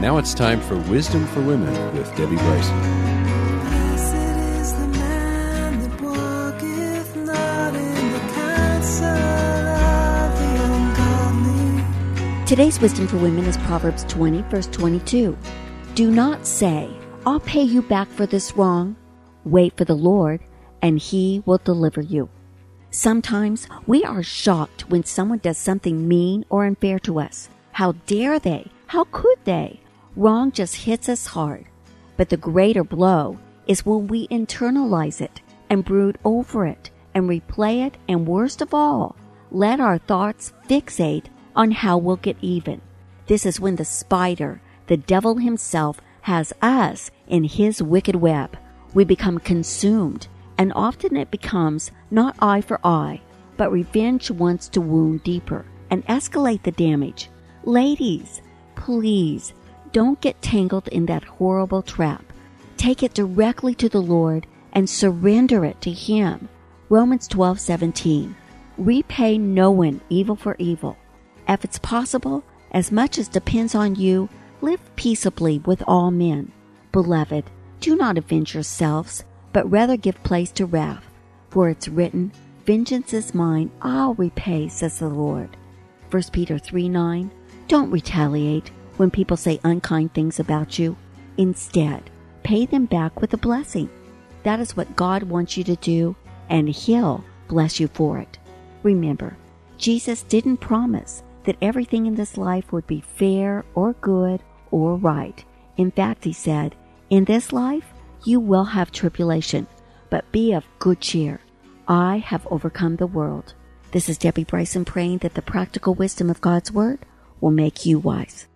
Now it's time for Wisdom for Women with Debbie Bryson. Blessed is the man that walketh not in the counsel of the ungodly. Today's Wisdom for Women is Proverbs 20, verse 22. Do not say, I'll pay you back for this wrong. Wait for the Lord, and He will deliver you. Sometimes we are shocked when someone does something mean or unfair to us. How dare they? How could they? Wrong just hits us hard. But the greater blow is when we internalize it and brood over it and replay it, and worst of all, let our thoughts fixate on how we'll get even. This is when the spider, the devil himself, has us in his wicked web. We become consumed, and often it becomes not eye for eye, but revenge wants to wound deeper and escalate the damage. Ladies, please don't get tangled in that horrible trap. Take it directly to the Lord and surrender it to Him. Romans 12:17. Repay no one evil for evil. If it's possible, as much as depends on you, live peaceably with all men. Beloved, do not avenge yourselves, but rather give place to wrath. For it's written, Vengeance is mine, I'll repay, says the Lord. 1 Peter 3:9. Don't retaliate when people say unkind things about you. Instead, pay them back with a blessing. That is what God wants you to do, and He'll bless you for it. Remember, Jesus didn't promise that everything in this life would be fair or good or right. In fact, He said, in this life you will have tribulation, but be of good cheer. I have overcome the world. This is Debbie Bryson praying that the practical wisdom of God's Word will make you wise.